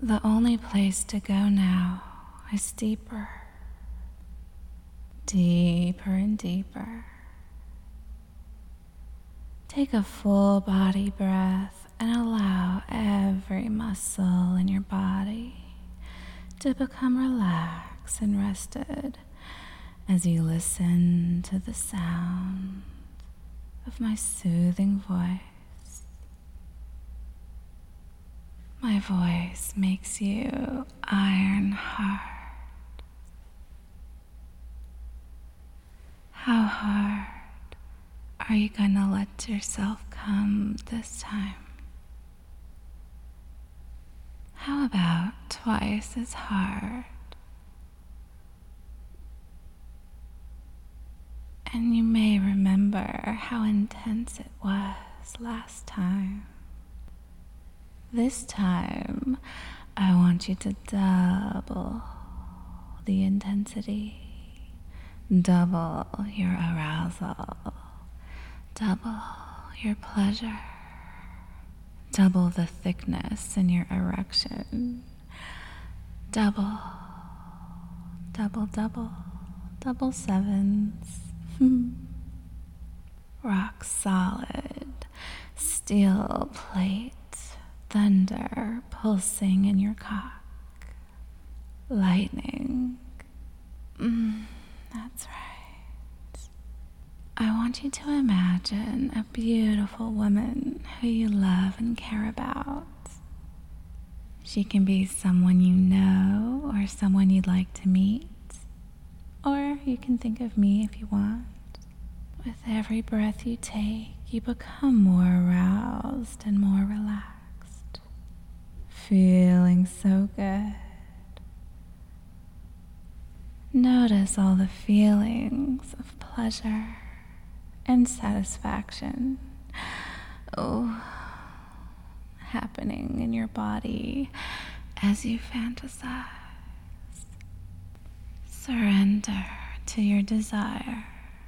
The only place to go now is deeper, deeper and deeper. Take a full body breath and allow every muscle in your body to become relaxed and rested as you listen to the sound of my soothing voice. My voice makes you iron hard. How hard are you gonna let yourself come this time? How about twice as hard? And you may remember how intense it was last time. This time, I want you to double the intensity, double your arousal, double your pleasure, double the thickness in your erection, double sevens. Rock solid, steel plate, thunder pulsing in your cock, lightning. That's right. I want you to imagine a beautiful woman who you love and care about. She can be someone you know or someone you'd like to meet, or you can think of me if you want. With every breath you take, you become more aroused and more relaxed, feeling so good. Notice all the feelings of pleasure and satisfaction, happening in your body as you fantasize. Surrender to your desire.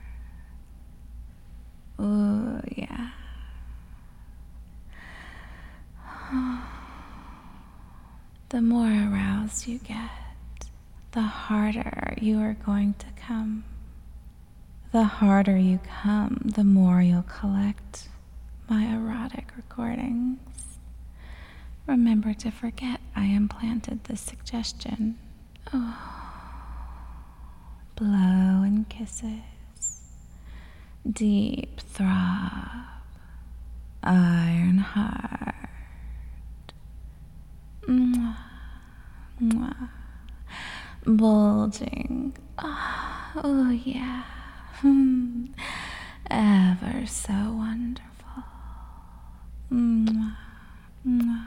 Ooh, yeah. The more aroused you get, the harder you are going to come. The harder you come, the more you'll collect my erotic recordings. Remember to forget I implanted this suggestion. Blow and kisses, deep throb, iron hard. Mwah, mwah. Bulging. Oh yeah. Ever so wonderful. Mwah, mwah.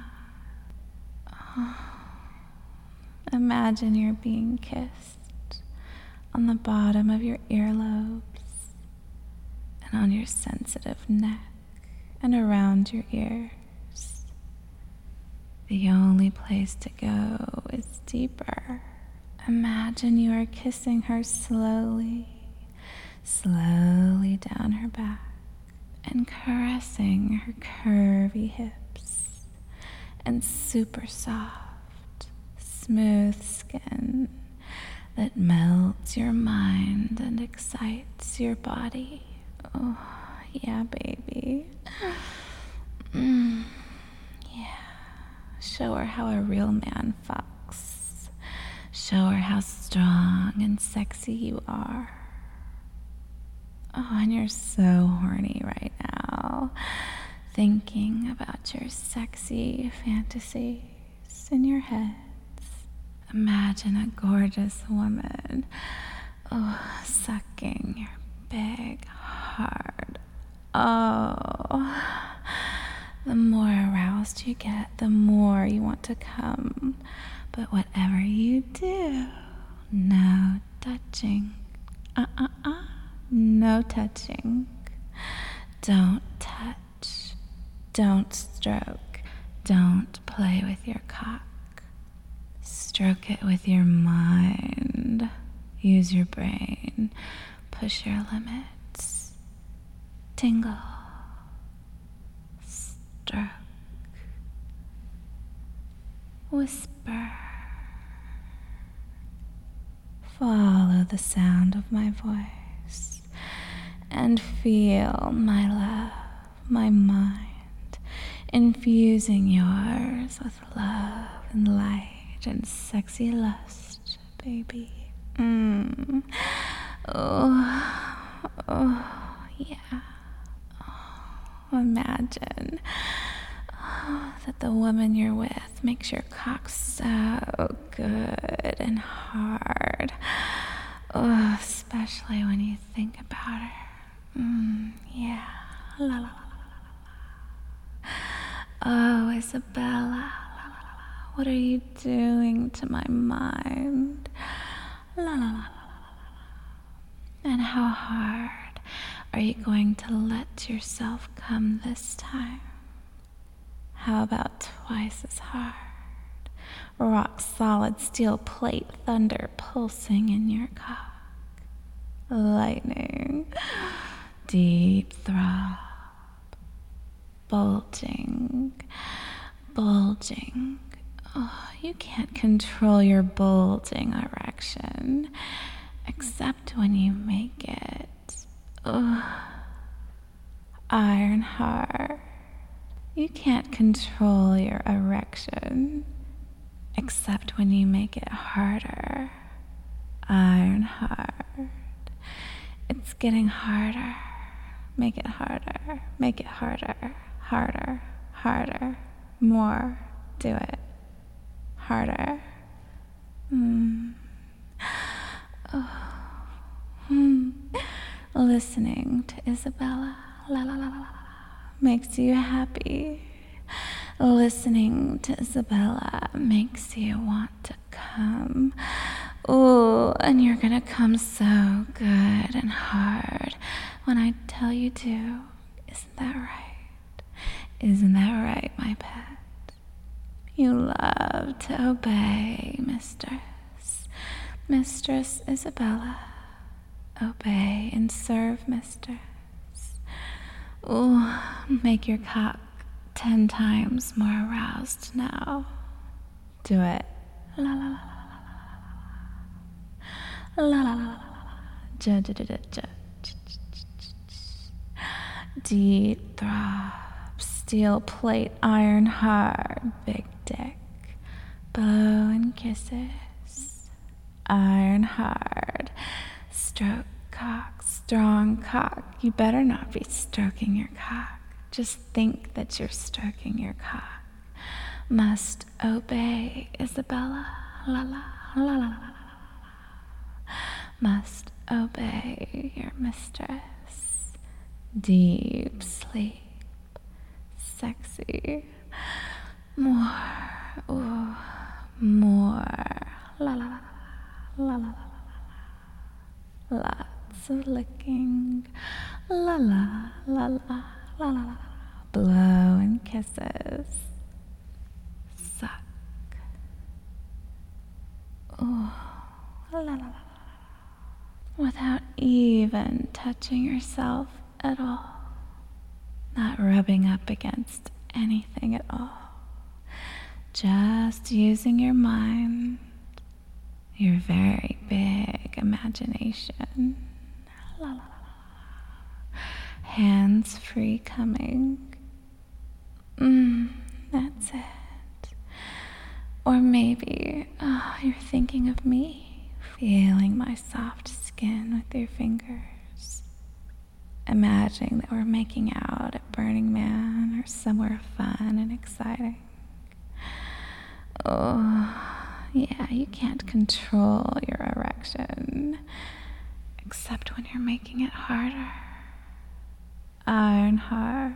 Imagine you're being kissed on the bottom of your earlobes and on your sensitive neck and around your ears. The only place to go is deeper. Imagine you are kissing her slowly, slowly down her back and caressing her curvy hips and super soft, smooth skin that melts your mind and excites your body. Oh, yeah, baby. Yeah. Show her how a real man fucks. Show her how strong and sexy you are. Oh, and you're so horny right now, thinking about your sexy fantasies in your heads. Imagine a gorgeous woman, sucking your big, hard. The more aroused you get, the more you want to come. But whatever you do, no touching. No touching. Don't touch. Don't stroke. Don't play with your cock. Stroke it with your mind. Use your brain. Push your limits. Tingle. Stroke. whisper. Follow the sound of my voice and feel my love, my mind, infusing yours with love and light and sexy lust, baby. Oh, yeah. Imagine that the woman you're with makes your cock so good and hard. Oh, especially when you think about her. Yeah. La la la la. Oh, Isabella. La la la. What are you doing to my mind? La la la la. And how hard are you going to let yourself come this time? How about twice as hard? Rock solid steel plate thunder pulsing in your cock. Lightning, deep throb, bulging. Oh, you can't control your bulging erection. Except when you make it, iron hard. You can't control your erection, except when you make it harder, iron hard. It's getting harder. Make it harder. Make it harder. Harder. Harder. More. Do it. Harder. Listening to Isabella, la la la la la, makes you happy. Listening to Isabella makes you want to come. Ooh, and you're gonna come so good and hard when I tell you to. Isn't that right? Isn't that right, my pet? You love to obey, mistress. Mistress Isabella. Obey and serve, mistress. Ooh, make your cock 10 times more aroused now. Do it. La la la la la la la la la la la. Deep throb, steel plate, iron hard, big dick, blow and kisses, iron hard. Stroke cock, strong cock. You better not be stroking your cock. Just think that you're stroking your cock. Must obey, Isabella. La la la la la la la. Must obey your mistress. Deep sleep, sexy. More, ooh, more. La la la la la la la. Lots of licking, la la la la la la la, blow and kisses, suck, ooh, la la la la, without even touching yourself at all, not rubbing up against anything at all, just using your mind. Your very big imagination. La la la la. Hands free coming. That's it. Or maybe you're thinking of me, feeling my soft skin with your fingers. Imagining that we're making out at Burning Man or somewhere fun and exciting. Oh. Yeah, you can't control your erection, except when you're making it harder. Iron hard.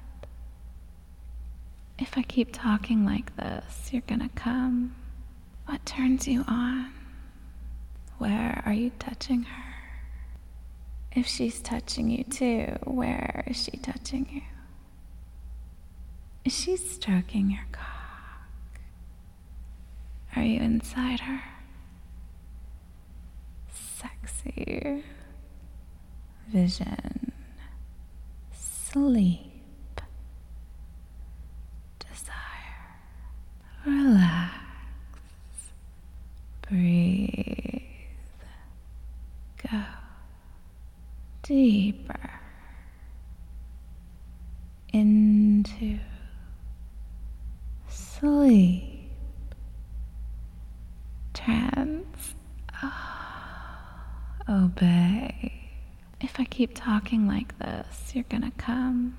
If I keep talking like this, you're gonna come. What turns you on? Where are you touching her? If she's touching you too, where is she touching you? Is she stroking your cock? Are you inside her? Sexy. Vision. Sleep. Desire. Relax. deeper into sleep, trance. Obey. If I keep talking like this, you're gonna come.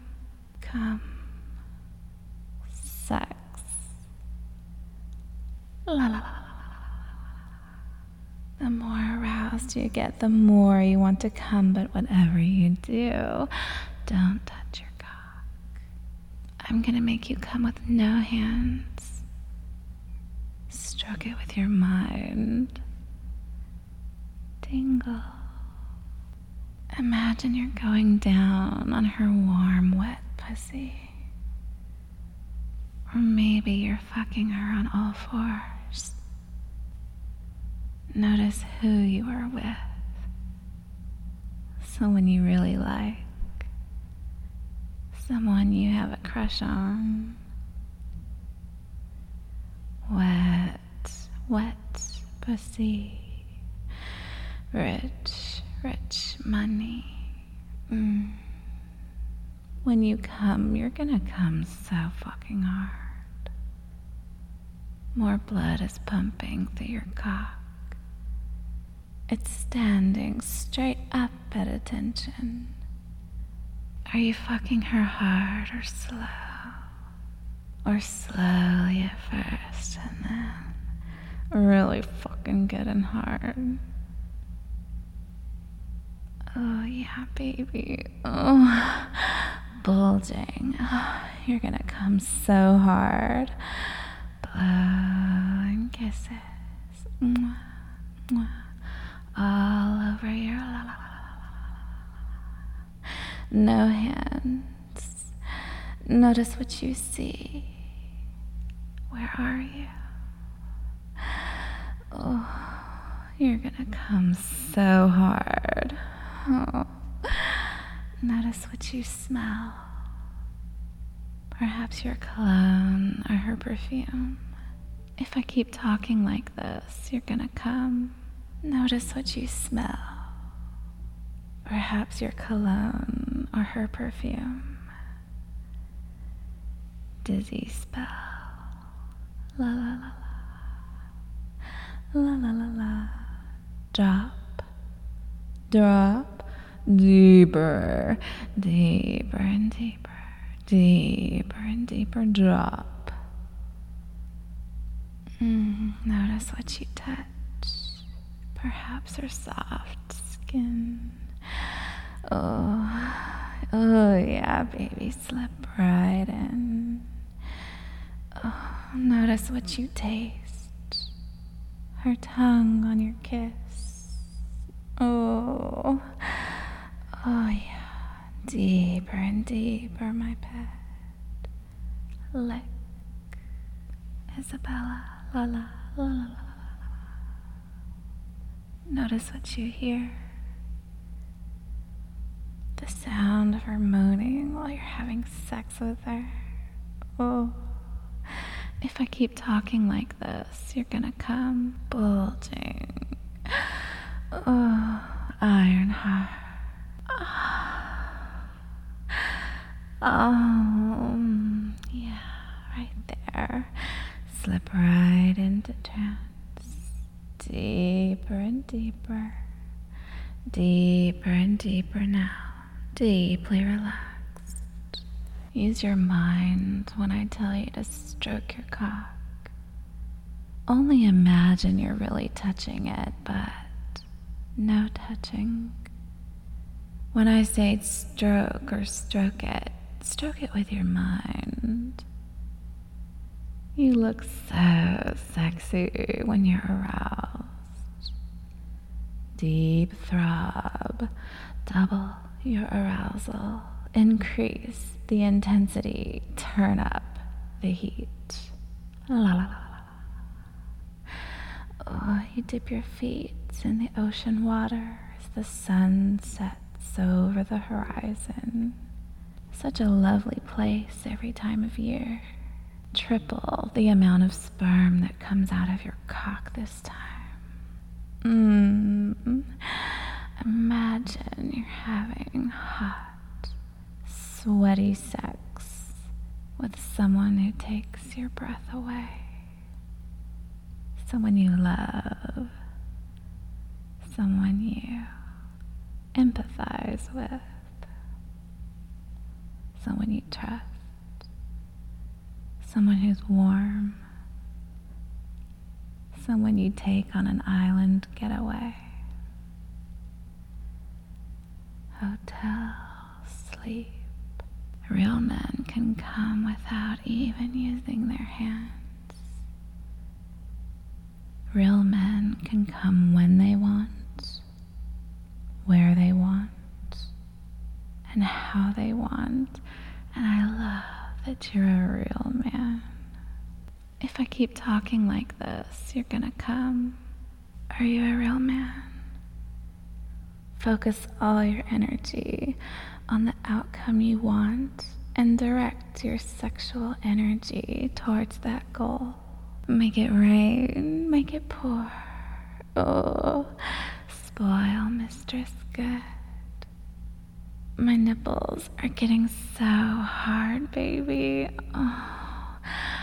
Sex. La la la la. The more aroused you get, the more you want to come, but whatever you do, don't touch your cock. I'm gonna make you come with no hands. Stroke it with your mind. Tingle. Imagine you're going down on her warm, wet pussy. Or maybe you're fucking her on all fours. Notice who you are with. Someone you really like. Someone you have a crush on. Wet pussy. Rich money. When you come, you're gonna come so fucking hard. More blood is pumping through your cock. It's standing straight up at attention. Are you fucking her hard or slow? Or slowly at first and then really fucking getting hard? Oh yeah, baby. Oh, bulging. Oh, you're gonna come so hard. Blowing kisses. Mwah, mwah, all over your la la la. No hands. Notice what you see. Where are you? Oh, you're gonna come so hard. Oh, notice what you smell. Perhaps your cologne or her perfume. If I keep talking like this, you're gonna come. Notice what you smell. Perhaps your cologne or her perfume. Dizzy spell. La la la la. La la la la. Drop. Deeper and deeper drop. Notice what you touch. Perhaps her soft skin. Oh yeah, baby, slip right in. Oh, notice what you taste. Her tongue on your kiss. Oh yeah, deeper and deeper, my pet. Lick, Isabella, la la la la la la. Notice what you hear. The sound of her moaning while you're having sex with her. Oh, if I keep talking like this, you're gonna come bulging. Oh, iron heart. Yeah, right there. Slip right into trance. Deeper and deeper. Deeper and deeper now. Deeply relaxed. Use your mind when I tell you to stroke your cock. Only imagine you're really touching it, but no touching. When I say stroke or stroke it with your mind. You look so sexy when you're aroused. Deep throb, double your arousal, increase the intensity, turn up the heat. La la la la. Oh, you dip your feet in the ocean water as the sun sets over the horizon. Such a lovely place every time of year. Triple the amount of sperm that comes out of your cock this time. Imagine you're having hot, sweaty sex with someone who takes your breath away. Someone you love. Someone you empathize with. Someone you trust. Someone who's warm. Someone you take on an island getaway. Hotel sleep. Real men can come without even using their hands. Real men can come when they want, where they want, and how they want. And I love that you're a real man. If I keep talking like this, you're gonna come. Are you a real man? Focus all your energy on the outcome you want and direct your sexual energy towards that goal. Make it rain, make it pour. Oh, spoil Mistress Good. My nipples are getting so hard, baby. Oh,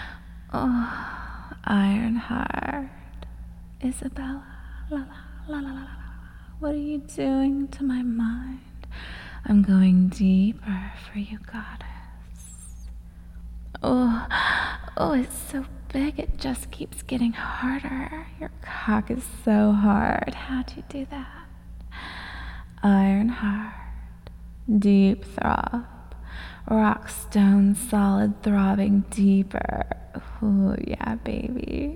Ironheart. Isabella, la la la la la la. What are you doing to my mind? I'm going deeper for you, goddess. Oh, it's so big, it just keeps getting harder. Your cock is so hard. How'd you do that? Ironheart, deep throb, rock stone solid throbbing deeper. Oh, yeah, baby.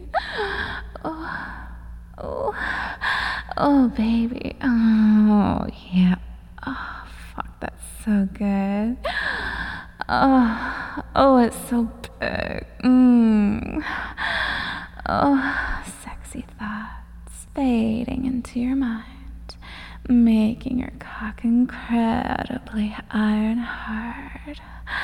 Oh, baby. Oh, yeah. Oh, fuck, that's so good. Oh, it's so big. Oh, sexy thoughts fading into your mind, making your cock incredibly iron hard.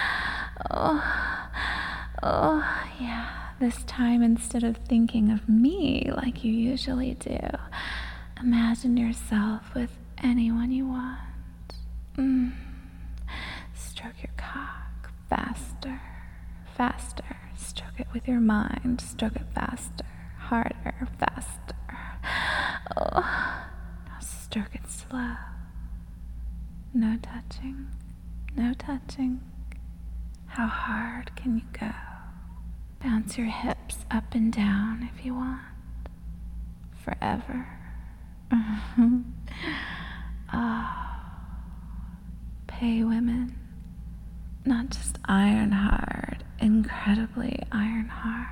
Oh, yeah. This time, instead of thinking of me like you usually do, imagine yourself with anyone you want. Stroke your cock faster, faster. Stroke it with your mind. Stroke it faster, harder, faster. Oh, now stroke it slow. No touching, no touching. How hard can you go? Bounce your hips up and down if you want. Forever. Pay women. Not just iron hard, incredibly iron hard.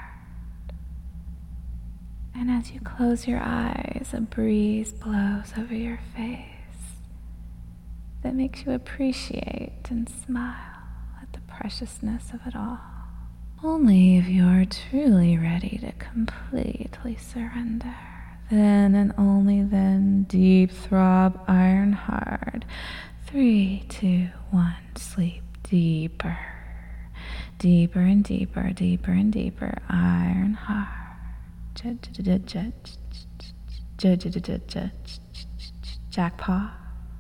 And as you close your eyes, a breeze blows over your face that makes you appreciate and smile at the preciousness of it all. Only if you are truly ready to completely surrender, then and only then, deep throb, iron hard. 3, 2, 1, sleep deeper. Deeper and deeper, deeper and deeper, iron hard. Jackpot.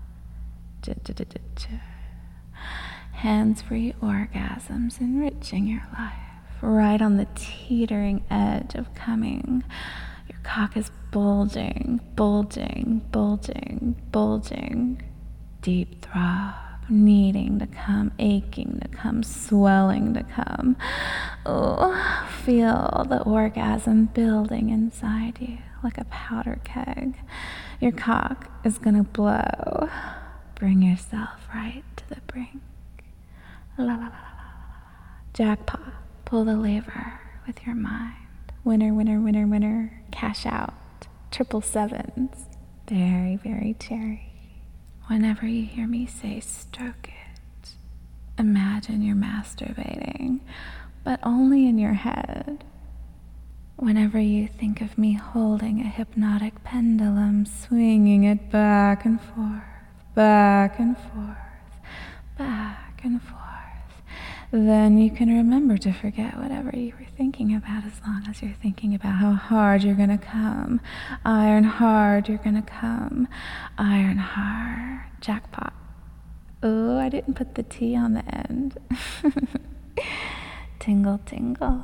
Hands-free orgasms enriching your life. Right on the teetering edge of coming. Your cock is bulging, bulging, bulging, bulging. Deep throb, needing to come, aching to come, swelling to come. Oh, feel the orgasm building inside you like a powder keg. Your cock is gonna blow. Bring yourself right to the brink. La la la la la. Jackpot. Pull the lever with your mind. Winner, winner, winner, winner. Cash out. 777s. Very, very cherry. Whenever you hear me say stroke it, imagine you're masturbating, but only in your head. Whenever you think of me holding a hypnotic pendulum, swinging it back and forth, back and forth, back and forth, then you can remember to forget whatever you were thinking about, as long as you're thinking about how hard you're gonna come. Iron hard, you're gonna come. Iron hard. Jackpot. Oh, I didn't put the T on the end. Tingle, tingle.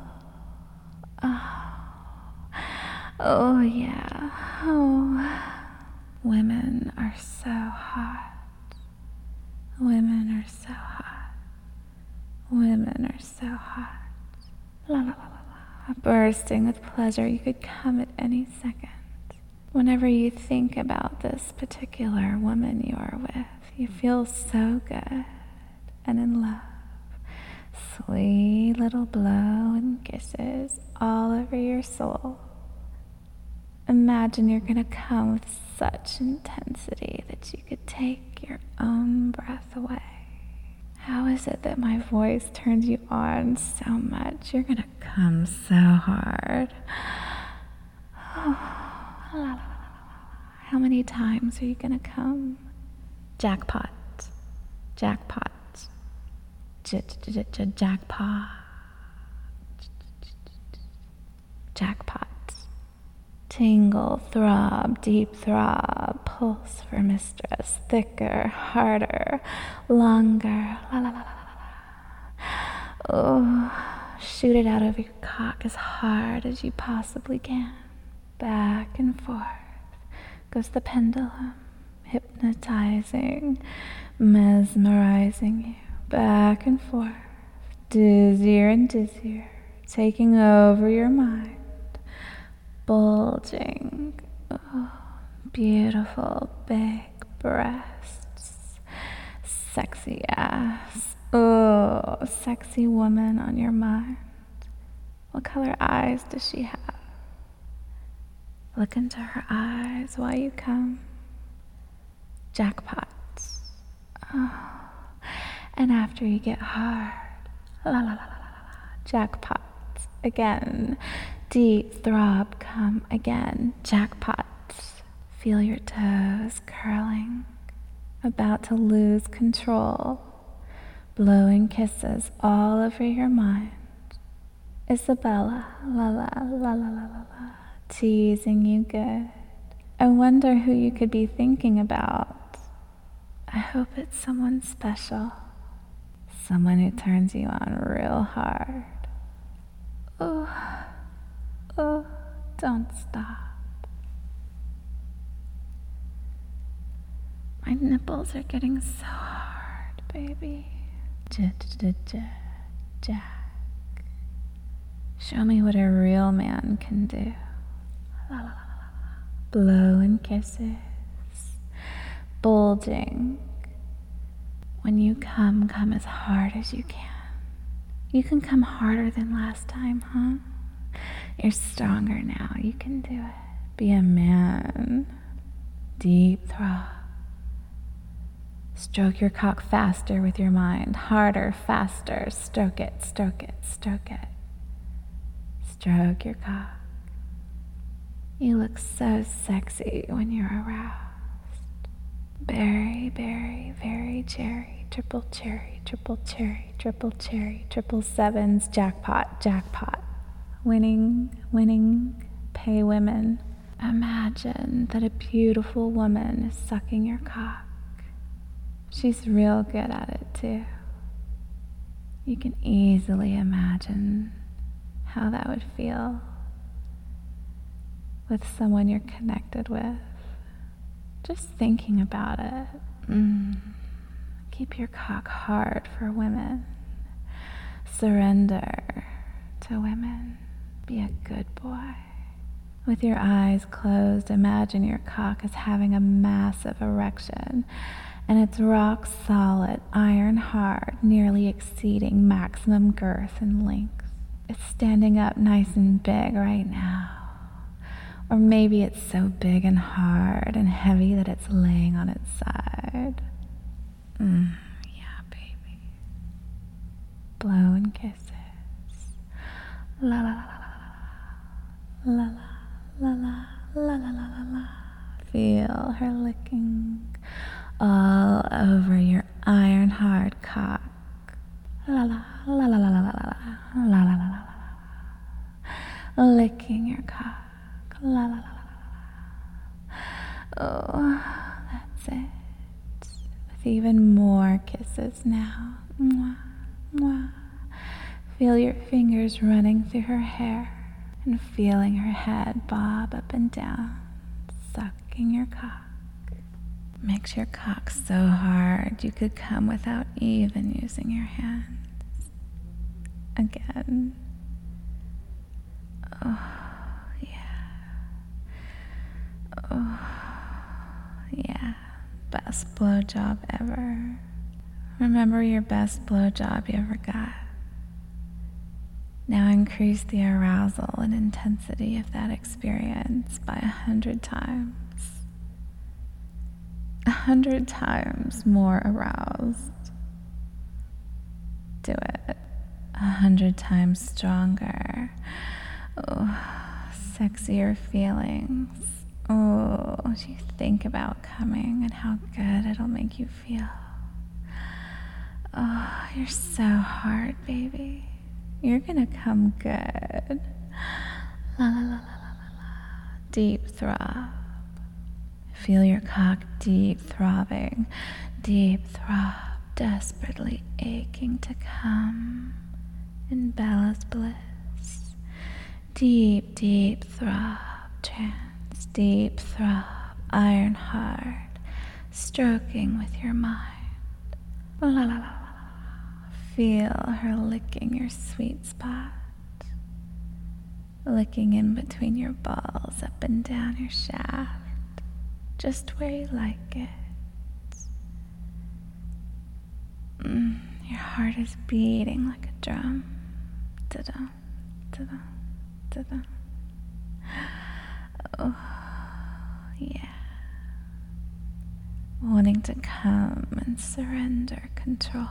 Oh, yeah. Oh. Women are so hot. Women are so hot. Women are so hot. La la la la la. Bursting with pleasure. You could come at any second. Whenever you think about this particular woman you are with, you feel so good and in love. Sweet little blow and kisses all over your soul. Imagine you're gonna come with such intensity that you could take your own breath away. How is it that my voice turns you on so much? You're gonna come so hard. How many times are you gonna come? Jackpot. Jackpot. Jackpot. Jackpot. Tingle, throb, deep throb, pulse for mistress, thicker, harder, longer, la la la la la. Oh, shoot it out of your cock as hard as you possibly can. Back and forth goes the pendulum, hypnotizing, mesmerizing you. Back and forth, dizzier and dizzier, taking over your mind. Bulging, oh, beautiful big breasts, sexy ass, oh, sexy woman on your mind. What color eyes does she have? Look into her eyes while you come. Jackpot. Oh. And after you get hard, la la la la la, jackpot again. Deep throb, come again. Jackpots. Feel your toes curling, about to lose control, blowing kisses all over your mind. Isabella, la la la la la la la, teasing you good. I wonder who you could be thinking about. I hope it's someone special, someone who turns you on real hard. Oh, don't stop. My nipples are getting so hard, baby. Jack. Show me what a real man can do. La la la la. Blow and kisses. Bulging. When you come as hard as you can. You can come harder than last time, huh? You're stronger now. You can do it. Be a man. Deep throb. Stroke your cock faster with your mind. Harder, faster. Stroke it, stroke it, stroke it. Stroke your cock. You look so sexy when you're aroused. Berry, berry, very cherry. Triple cherry, triple cherry, triple cherry. Triple sevens, jackpot, jackpot. Winning, winning, pay women. Imagine that a beautiful woman is sucking your cock. She's real good at it too. You can easily imagine how that would feel with someone you're connected with. Just thinking about it. Keep your cock hard for women. Surrender to women. Be a good boy. With your eyes closed, imagine your cock is having a massive erection, and it's rock solid, iron hard, nearly exceeding maximum girth and length. It's standing up nice and big right now. Or maybe it's so big and hard and heavy that it's laying on its side. Yeah, baby. Blow and kisses. La la la la la la la la la la la la. Feel her licking all over your iron hard cock. La la La la la la la la la la la la la. Licking your cock. La la la la la. Oh, that's it. With even more kisses now. Mwah, mwah. Feel your fingers running through her hair and feeling her head bob up and down, sucking your cock. Makes your cock so hard you could come without even using your hands. Again. Oh, yeah. Oh, yeah. Best blowjob ever. Remember your best blowjob you ever got. Now increase the arousal and intensity of that experience by 100 times. 100 times more aroused. Do it 100 times stronger. Oh, sexier feelings. Oh, you think about coming and how good it'll make you feel. Oh, you're so hard, baby. You're gonna come good. La la la la la la la. Deep throb. Feel your cock deep throbbing. Deep throb, desperately aching to come in Bella's bliss. Deep, deep throb, trance. Deep throb, iron hard, stroking with your mind. La la la la. Feel her licking your sweet spot, licking in between your balls up and down your shaft, just where you like it. Your heart is beating like a drum. Da-dum, da-dum, da-dum. Oh, yeah. Wanting to come and surrender control.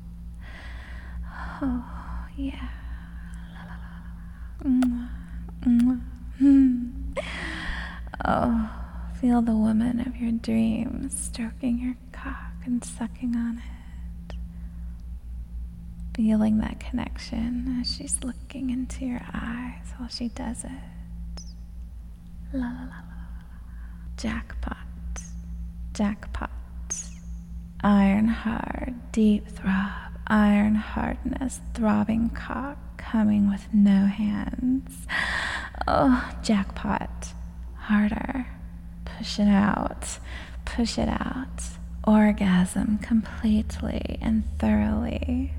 Oh, yeah. La, la, la. Mwah, mwah. Oh, feel the woman of your dreams stroking your cock and sucking on it. Feeling that connection as she's looking into your eyes while she does it. La, la, la, la, la. Jackpot. Jackpot. Iron hard, deep throb. Iron hardness, throbbing cock, coming with no hands. Oh, jackpot. Harder. Push it out. Push it out. Orgasm completely and thoroughly.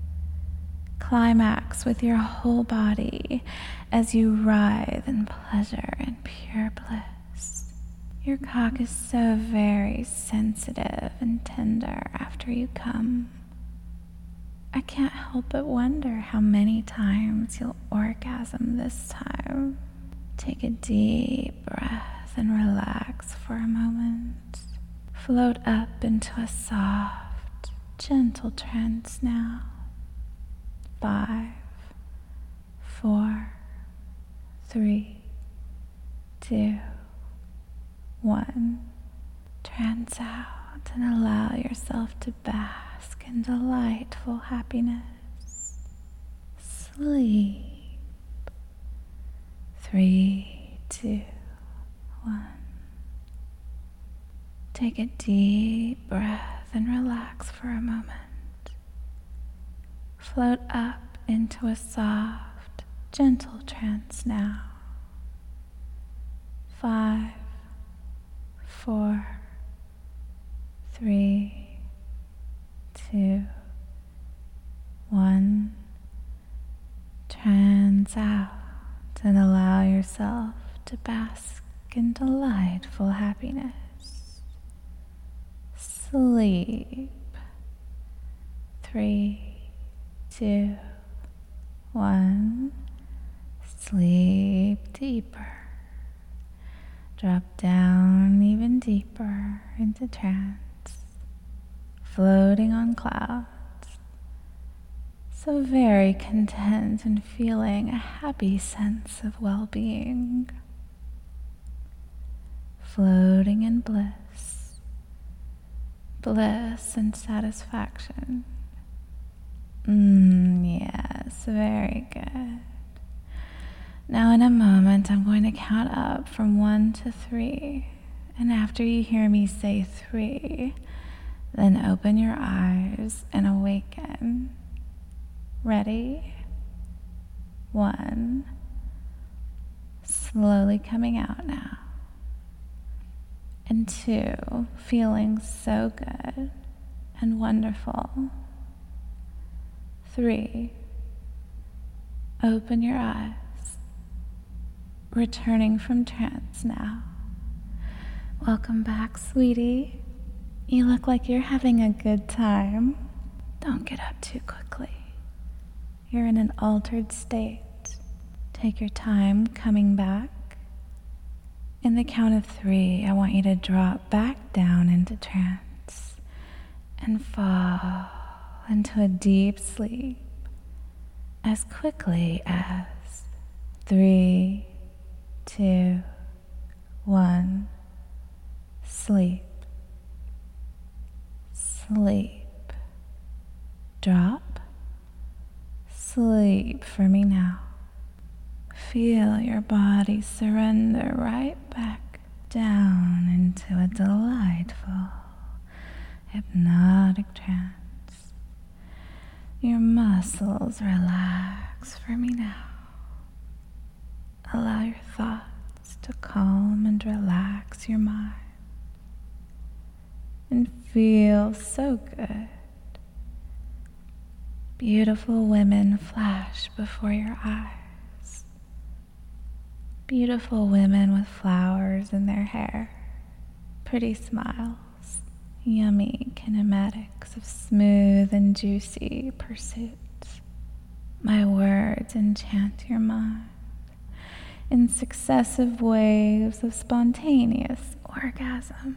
Climax with your whole body as you writhe in pleasure and pure bliss. Your cock is so very sensitive and tender after you come. I can't help but wonder how many times you'll orgasm this time. Take a deep breath and relax for a moment. Float up into a soft, gentle trance now. 5, 4, 3, 2, 1. Trance out and allow yourself to bask in delightful happiness. Sleep. 3, 2, 1. Take a deep breath and relax for a moment. Float up into a soft, gentle trance now. 5, 4, 3, 2, 1. Trance out and allow yourself to bask in delightful happiness. Sleep. 3, 2, 1. Sleep deeper. Drop down even deeper into trance, floating on clouds. So very content and feeling a happy sense of well-being. Floating in bliss, bliss and satisfaction. Yes, very good. Now in a moment, I'm going to count up from 1 to 3. And after you hear me say 3, then open your eyes and awaken. Ready? 1. Slowly coming out now. And 2, feeling so good and wonderful. 3, open your eyes. Returning from trance now. Welcome back, sweetie. You look like you're having a good time. Don't get up too quickly. You're in an altered state. Take your time coming back. In the count of 3, I want you to drop back down into trance and fall into a deep sleep as quickly as 3, 2, 1. Sleep. Sleep. Drop. Sleep for me now. Feel your body surrender right back down into a delightful, hypnotic trance. Your muscles relax for me now. Allow your thoughts to calm and relax your mind. And feel so good. Beautiful women flash before your eyes. Beautiful women with flowers in their hair. Pretty smiles. Yummy kinematics of smooth and juicy pursuits. My words enchant your mind in successive waves of spontaneous orgasms.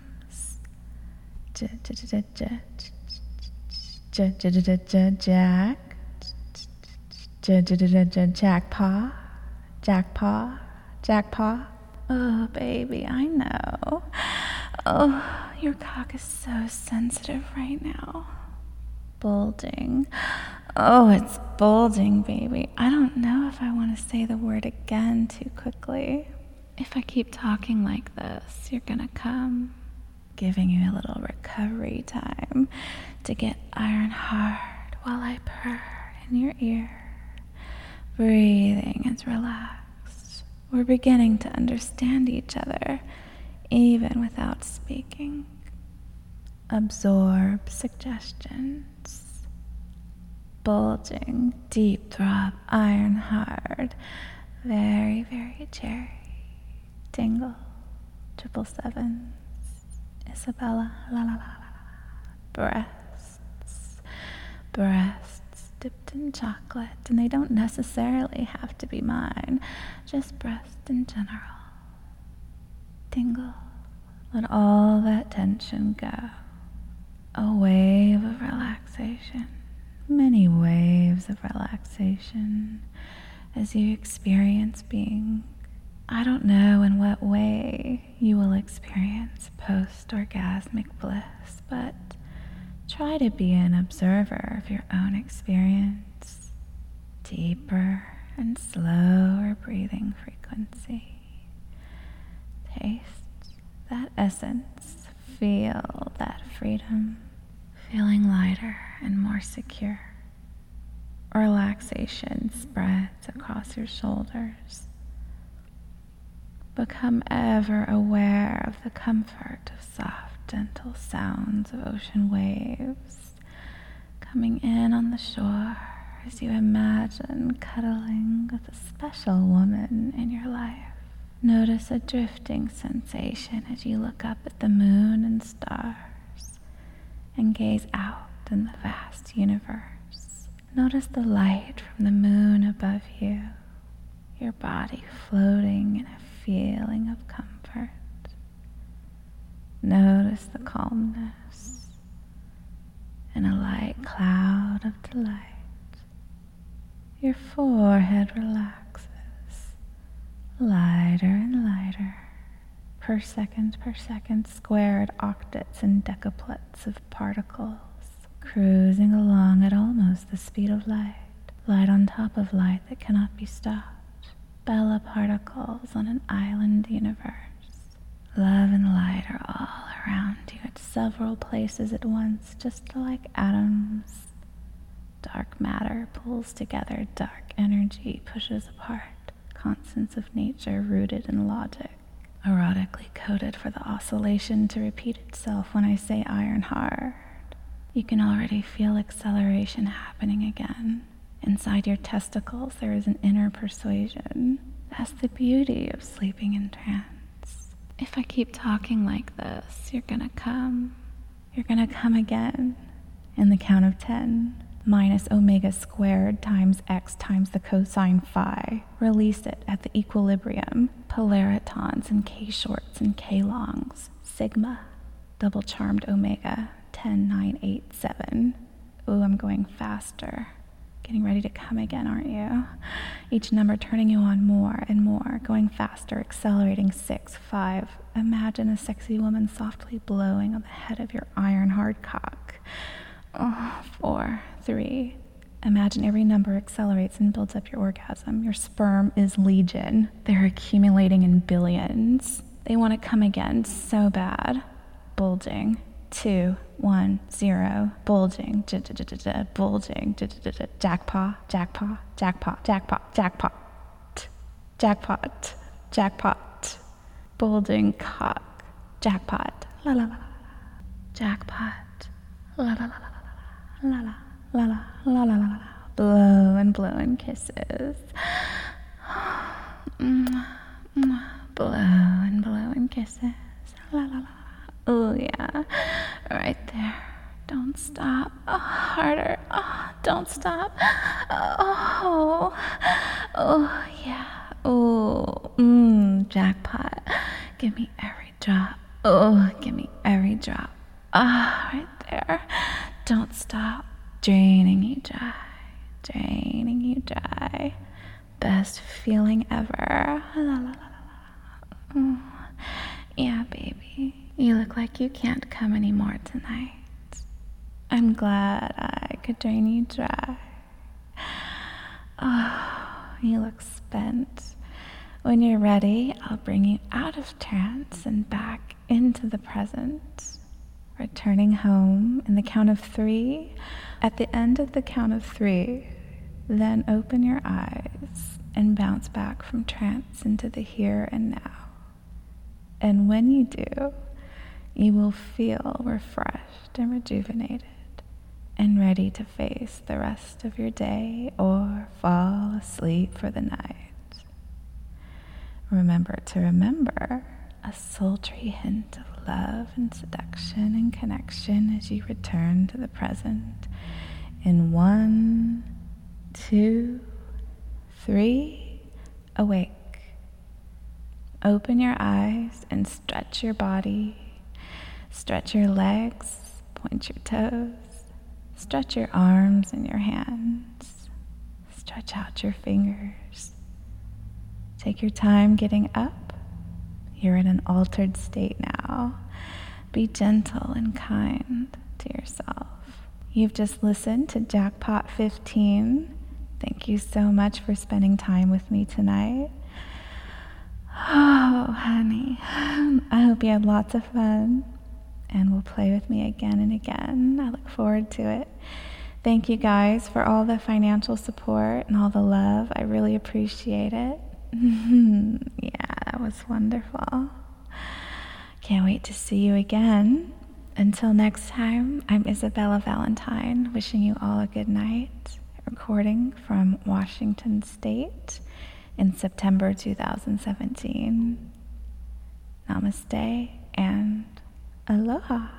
Jackpot, jackpot, jackpot. Oh, baby, I know. Oh, your cock is so sensitive right now. Bulging. Oh, it's bulging, baby. I don't know if I want to say the word again too quickly. If I keep talking like this, you're gonna come. Giving you a little recovery time to get iron hard while I purr in your ear. Breathing is relaxed. We're beginning to understand each other, even without speaking. Absorb suggestions. Bulging, deep throb, iron hard. Very, very cherry. Tingle. 777. Isabella, la la la la la. Breasts. Breasts dipped in chocolate, and they don't necessarily have to be mine, just breasts in general. Tingle. Let all that tension go. A wave of relaxation. Many waves of relaxation as you experience being. I don't know in what way you will experience post-orgasmic bliss, but try to be an observer of your own experience. Deeper and slower breathing frequency. Taste that essence. Feel that freedom. Feeling lighter and more secure. Relaxation spreads across your shoulders. Become ever aware of the comfort of soft, gentle sounds of ocean waves coming in on the shore as you imagine cuddling with a special woman in your life. Notice a drifting sensation as you look up at the moon and stars and gaze out in the vast universe. Notice the light from the moon above you, your body floating in a feeling of comfort. Notice the calmness in a light cloud of delight. Your forehead relaxes, lighter and lighter, per second, squared octets and decaplets of particles cruising along at almost the speed of light, light on top of light that cannot be stopped, Bella particles on an island universe. Love and light are all around you at several places at once, just like atoms. Dark matter pulls together, dark energy pushes apart, constants of nature rooted in logic, erotically coded for the oscillation to repeat itself when I say iron hard. You can already feel acceleration happening again. Inside your testicles, there is an inner persuasion. That's the beauty of sleeping in trance. If I keep talking like this, you're gonna come. You're gonna come again. In the count of 10, minus omega squared times x times the cosine phi. Release it at the equilibrium. Polaritons and k-shorts and k-longs. Sigma. Double charmed omega. 10, 9, 8, 7. Ooh, I'm going faster. Getting ready to come again, aren't you? Each number turning you on more and more, going faster, accelerating. 6, 5. Imagine a sexy woman softly blowing on the head of your iron-hard cock. 4, 3. Imagine every number accelerates and builds up your orgasm. Your sperm is legion. They're accumulating in billions. They want to come again so bad. Bulging. 2, 1, 0, bulging, bulging, jackpot, jackpot, jackpot, jackpot, jackpot, jackpot, jackpot, bulging cock, jackpot, la la la la, jackpot, la la la la la la la la la la, blow and kisses, blow and kisses, la la la. Oh, yeah, right there. Don't stop. Oh, harder. Oh, don't stop. Oh, yeah. Oh, jackpot. Give me every drop. Oh, give me every drop. Ah, right there. Don't stop. Draining you dry. Draining you dry. Best feeling ever. La, la, la, la, la. Yeah, baby. You look like you can't come anymore tonight. I'm glad I could drain you dry. Oh, you look spent. When you're ready, I'll bring you out of trance and back into the present. Returning home in the count of 3. At the end of the count of 3, then open your eyes and bounce back from trance into the here and now. And when you do, you will feel refreshed and rejuvenated and ready to face the rest of your day or fall asleep for the night. Remember to remember a sultry hint of love and seduction and connection as you return to the present in 1, 2, 3, awake. Open your eyes and stretch your body. Stretch your legs, point your toes, stretch your arms and your hands, stretch out your fingers. Take your time getting up. You're in an altered state now. Be gentle and kind to yourself. You've just listened to Jackpot 15. Thank you so much for spending time with me tonight. Oh, honey, I hope you had lots of fun and will play with me again and again. I look forward to it. Thank you guys for all the financial support and all the love. I really appreciate it. Yeah, that was wonderful. Can't wait to see you again. Until next time, I'm Isabella Valentine, wishing you all a good night. Recording from Washington State in September 2017. Namaste and aloha.